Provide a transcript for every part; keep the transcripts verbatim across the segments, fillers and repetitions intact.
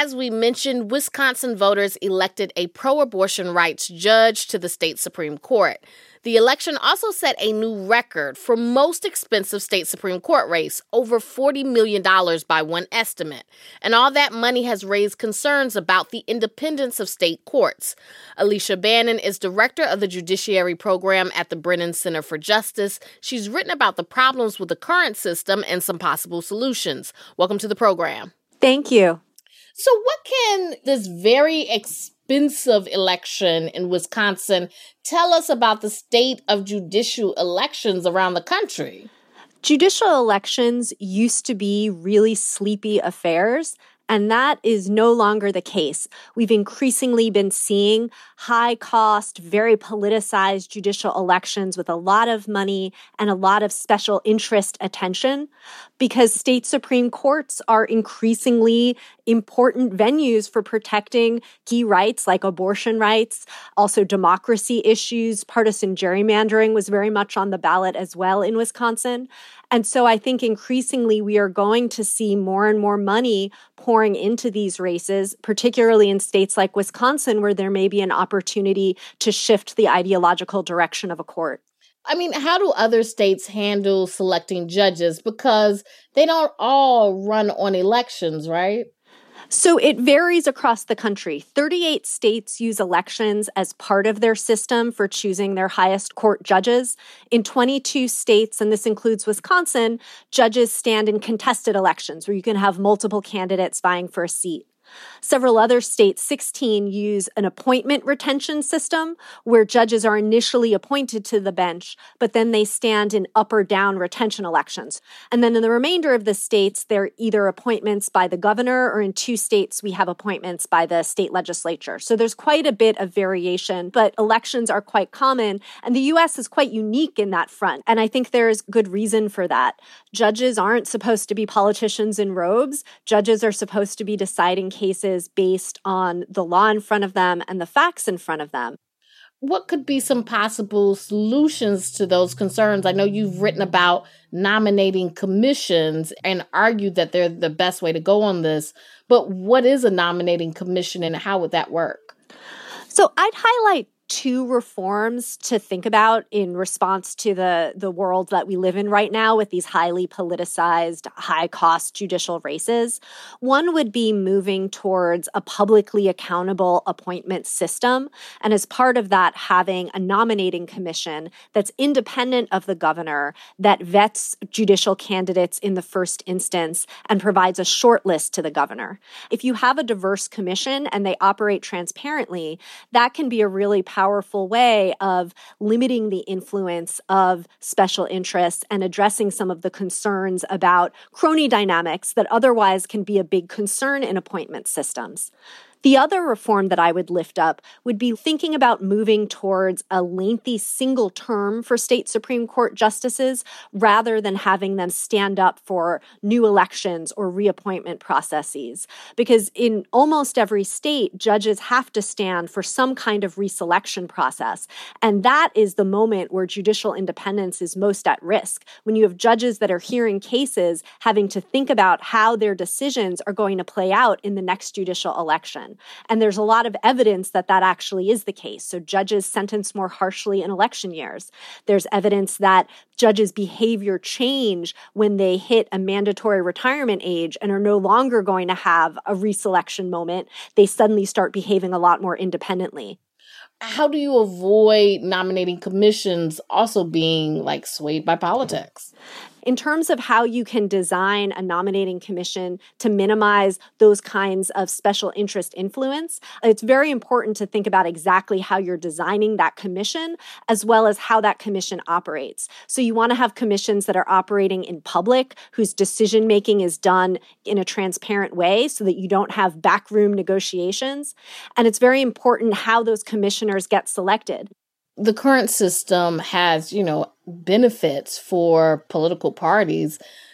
as we mentioned, Wisconsin voters elected a pro-abortion rights judge to the state Supreme Court. The election also set a new record for most expensive state Supreme Court race, over forty million dollars by one estimate. And all that money has raised concerns about the independence of state courts. Alicia Bannon is director of the Judiciary Program at the Brennan Center for Justice. She's written about the problems with the current system and some possible solutions. Welcome to the program. Thank you. So what can this very expensive election in Wisconsin tell us about the state of judicial elections around the country? Judicial elections used to be really sleepy affairs, and that is no longer the case. We've increasingly been seeing high-cost, very politicized judicial elections with a lot of money and a lot of special interest attention because state Supreme Courts are increasingly important venues for protecting key rights like abortion rights, also democracy issues. Partisan gerrymandering was very much on the ballot as well in Wisconsin. And so I think increasingly we are going to see more and more money pouring into these races, particularly in states like Wisconsin, where there may be an opportunity to shift the ideological direction of a court. I mean, how do other states handle selecting judges? Because they don't all run on elections, right? So it varies across the country. thirty-eight states use elections as part of their system for choosing their highest court judges. In twenty-two states, and this includes Wisconsin, judges stand in contested elections where you can have multiple candidates vying for a seat. Several other states, sixteen, use an appointment retention system where judges are initially appointed to the bench, but then they stand in up or down retention elections. And then in the remainder of the states, they're either appointments by the governor, or in two states, we have appointments by the state legislature. So there's quite a bit of variation, but elections are quite common. And the U S is quite unique in that front. And I think there's good reason for that. Judges aren't supposed to be politicians in robes. Judges are supposed to be deciding cases based on the law in front of them and the facts in front of them. What could be some possible solutions to those concerns? I know you've written about nominating commissions and argued that they're the best way to go on this, but what is a nominating commission and how would that work? So I'd highlight two reforms to think about in response to the, the world that we live in right now with these highly politicized, high-cost judicial races. One would be moving towards a publicly accountable appointment system, and as part of that, having a nominating commission that's independent of the governor that vets judicial candidates in the first instance and provides a short list to the governor. If you have a diverse commission and they operate transparently, that can be a really powerful way of limiting the influence of special interests and addressing some of the concerns about crony dynamics that otherwise can be a big concern in appointment systems. The other reform that I would lift up would be thinking about moving towards a lengthy single term for state Supreme Court justices rather than having them stand up for new elections or reappointment processes. Because in almost every state, judges have to stand for some kind of reselection process. And that is the moment where judicial independence is most at risk. When you have judges that are hearing cases, having to think about how their decisions are going to play out in the next judicial election. And there's a lot of evidence that that actually is the case. So judges sentence more harshly in election years. There's evidence that judges' behavior change when they hit a mandatory retirement age and are no longer going to have a reselection moment. They suddenly start behaving a lot more independently. How do you avoid nominating commissions also being like swayed by politics? In terms of how you can design a nominating commission to minimize those kinds of special interest influence, it's very important to think about exactly how you're designing that commission, as well as how that commission operates. So you want to have commissions that are operating in public, whose decision-making is done in a transparent way so that you don't have backroom negotiations. And it's very important how those commissioners get selected. The current system has, you know, benefits for political parties.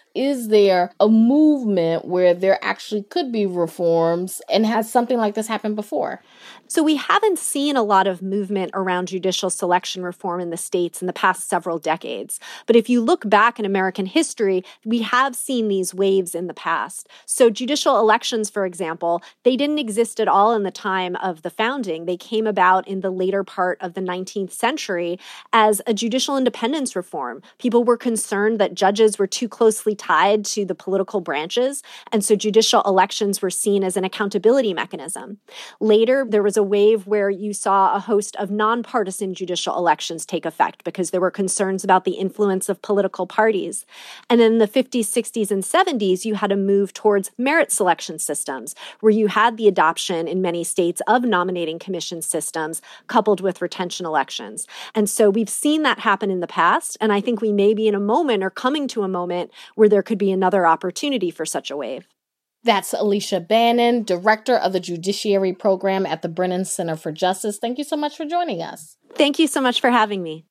Is there a movement where there actually could be reforms, and has something like this happened before? So we haven't seen a lot of movement around judicial selection reform in the states in the past several decades. But if you look back in American history, we have seen these waves in the past. So judicial elections, for example, they didn't exist at all in the time of the founding. They came about in the later part of the nineteenth century as a judicial independence reform. People were concerned that judges were too closely tied to the political branches, and so judicial elections were seen as an accountability mechanism. Later, there was a wave where you saw a host of nonpartisan judicial elections take effect because there were concerns about the influence of political parties. And in the fifties, sixties, and seventies, you had a move towards merit selection systems, where you had the adoption in many states of nominating commission systems coupled with retention elections. And so we've seen that happen in the past, and I think we may be in a moment or coming to a moment where there could be another opportunity for such a wave. That's Alicia Bannon, Director of the Judiciary Program at the Brennan Center for Justice. Thank you so much for joining us. Thank you so much for having me.